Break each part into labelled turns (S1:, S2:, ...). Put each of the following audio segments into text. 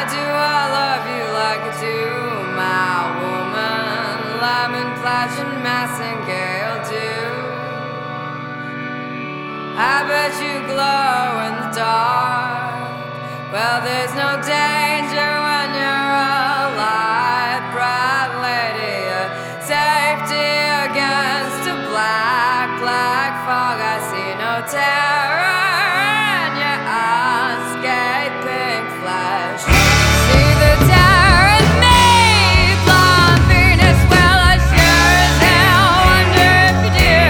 S1: do I love you like I do, my woman? Lemon pledge and massingale dew. I bet you glow in the dark. Well, there's no danger when you're alive, bright lady. A safety against a black fog. I see no terror in your unscaping flesh. See the terror in me, blonde Venus. Well, I sure as hell wonder if you do.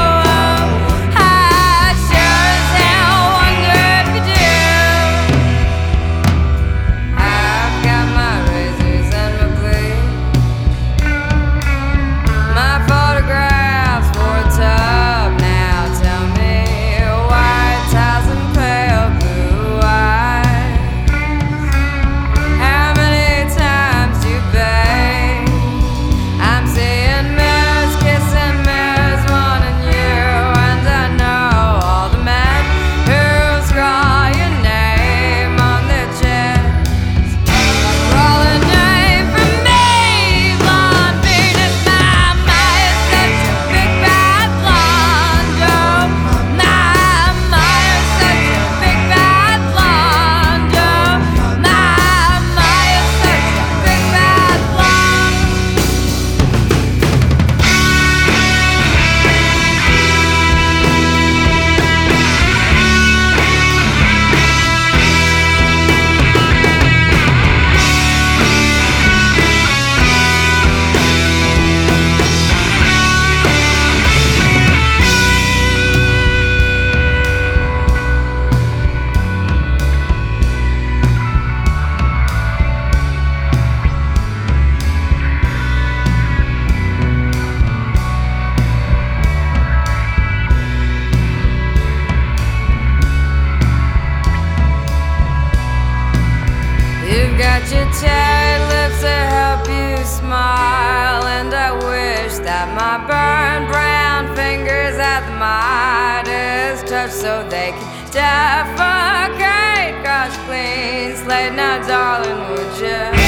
S1: I sure as hell wonder if you do. I've got my razors and my bleach, my photographs for a tub. Now tell me, white towels and pale blue eyes. How many times do you bathe? I'm seeing mirrors, kissing mirrors, wanting you. And I know all the men who scrawl your name on their chest. Scrawl a name for me, blonde Venus. My, is such a big bad blonde. Oh, my, is such a big bad blonde. Oh, my, is such a big bad blonde. You've got your cherry lips to help you smile, and I wish that my burned brown fingers had the Midas touch so they can defecate. Gosh, clean slate now, darling, would you?